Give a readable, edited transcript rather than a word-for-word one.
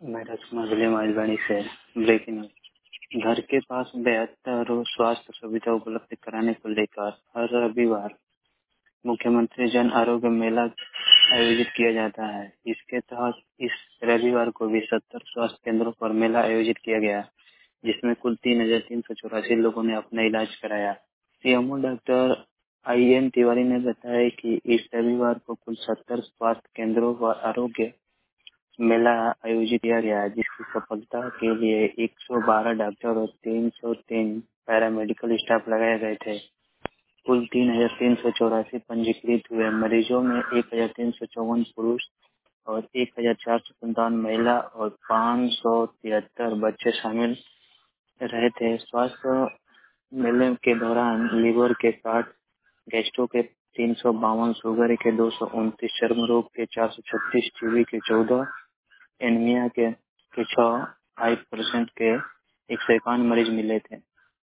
मेरा समझले मजबनी से breaking news. घर के पास बेहतर स्वास्थ्य सुविधा उपलब्ध कराने को लेकर हर रविवार मुख्यमंत्री जन आरोग्य मेला आयोजित किया जाता है। इसके तहत इस रविवार को भी 70 स्वास्थ्य केंद्रों पर मेला आयोजित किया गया, जिसमें कुल 3,384 लोगों ने अपना इलाज कराया। सीएमओ डॉक्टर IN तिवारी ने बताया कि इस रविवार को कुल 70 स्वास्थ्य केंद्रों पर आरोग्य मेला आयोजित किया गया, जिसकी सफलता के लिए 112 डॉक्टर और 303 पैरामेडिकल स्टाफ लगाए गए थे। कुल 3,384 पंजीकृत हुए मरीजों में 1,354 पुरुष और 1,457 महिला और 573 बच्चे शामिल रहे थे। स्वास्थ्य मेले के दौरान लीवर के 60, गैस्ट्रो के 352, शुगर के 229, चर्म रोग के 436, टीबी के 14, एनीमिया के 6, 5% के 151 मरीज मिले थे।